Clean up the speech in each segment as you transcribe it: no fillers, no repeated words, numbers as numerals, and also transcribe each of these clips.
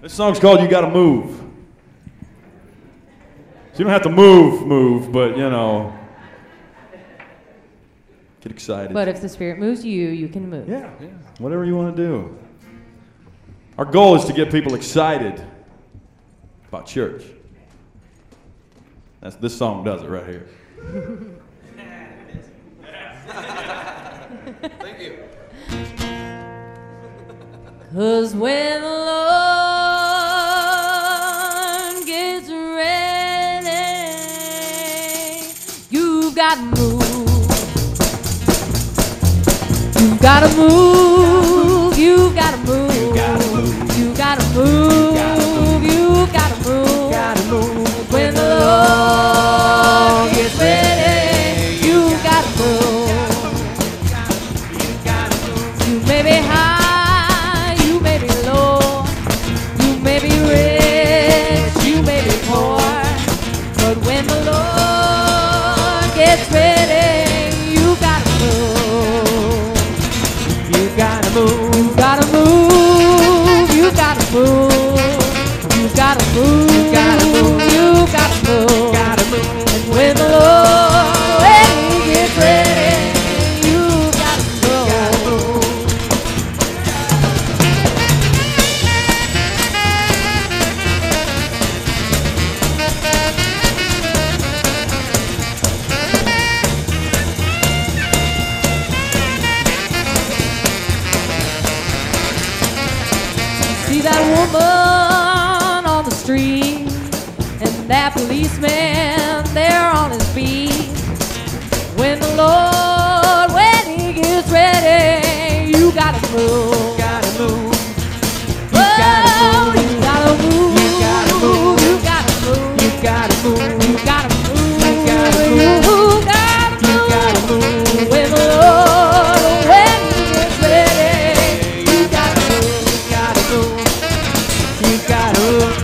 This song's called You Gotta Move. So you don't have to move, but you know, get excited. But if the Spirit moves you, you can move. Yeah, whatever you want to do. Our goal is to get people excited about church. This song does it right here. Thank you. 'Cause when the Lord gets ready, you've got to move. You've got to move. You've got to move. You've got to move. You've got to move. When the Lord gets ready, you've got to move. You may be high, you may be low, you may be rich, you may be poor, but when the Lord gets ready, you gotta move. You gotta move. You gotta move. You gotta move. You gotta move. You gotta move. You gotta move. Gotta move. And when the Lord gets ready, you gotta move. Gotta move. See that woman on the street and that policeman there on his beat. When the Lord, when he gets ready, you gotta move. Gotta move. You gotta move. You gotta move. You gotta move. You gotta move. You gotta move. You gotta move. You gotta move. You gotta move. When the Lord, when he gets ready, you gotta move. You gotta move. You gotta move.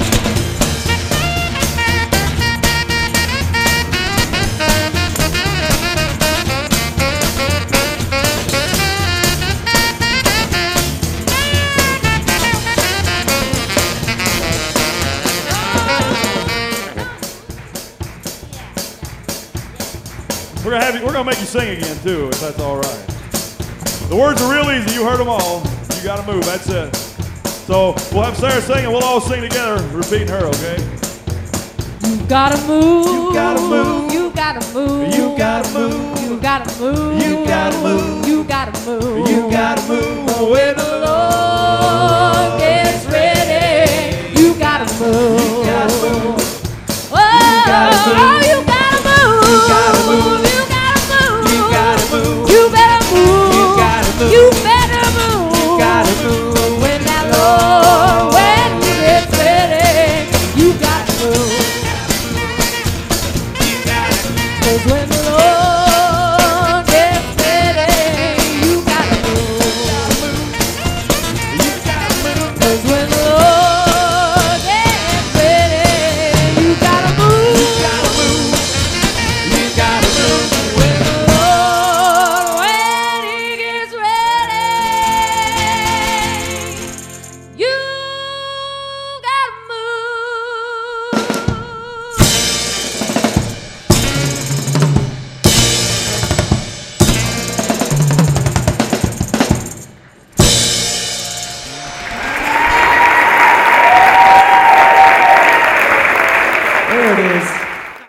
We're gonna make you sing again too, if that's all right. The words are real easy. You heard them all. You gotta move. That's it. So we'll have Sarah sing, and we'll all sing together, repeating her. Okay? You gotta move. You gotta move. You gotta move. You gotta move. You gotta move. You gotta move. You gotta move. You gotta move. When the Lord gets ready, you gotta move. You gotta move. Oh, gotta move. you gotta move. You gotta move. You gotta move. You gotta move. You better move. You gotta move. You better move. You gotta move. When that Lord, when he gets ready, you gotta move. 'Cause when the Lord gets ready, you gotta move. 'Cause when the Lord gets ready, you gotta move. You gotta move. You gotta move. When the Lord, when he gets ready, you gotta move. There it is.